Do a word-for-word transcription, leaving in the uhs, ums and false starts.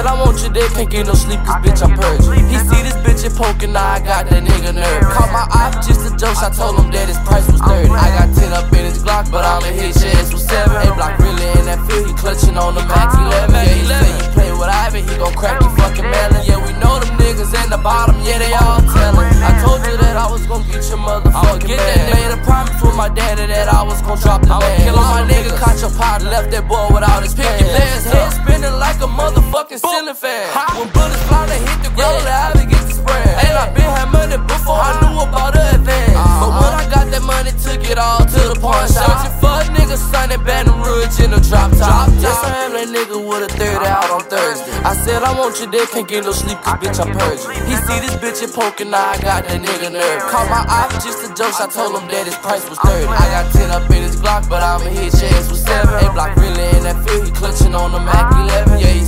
said I want you there, can't get no sleep, cause bitch I'm purging. He see this bitch and poking, now I got that nigga nerve. Caught my op, just a joke, I told him that his price was thirty. I got ten up in his Glock, but I'ma hit your ass with seven. A-Block really in that field, he clutching on the Mac eleven. Yeah, he say you play with Ivan, he gon' crack you fucking melon. Yeah, we know them niggas in the bottom, yeah, they all tellin'. I told you that I was gon' get your motherfucking man. Made a promise with my daddy that I was gon' drop the land. Kill all my niggas, caught your pot, left that boy without his pants. His head spinning like a motherfucking ceiling fan. When bullets fly, they hit the ground, the Ivy get the spread. Ain't I been had money before I knew about the advance. But when I got that money, took it all to the pawn shop. Searching for a nigga, son, in Baton Rouge in a drop top. Yes, I am that nigga with a thirty out on Thursday. I said I want you there, can't get no sleep, cause bitch I'm purging. He see this bitch and poking, now I got that nigga nerve. Caught my op, just a joke, I told him that his price was thirty. I got ten up in his Glock, but I'ma hit your ass with seven. A-Block really in that field, he clutching on the Mac eleven. Yeah,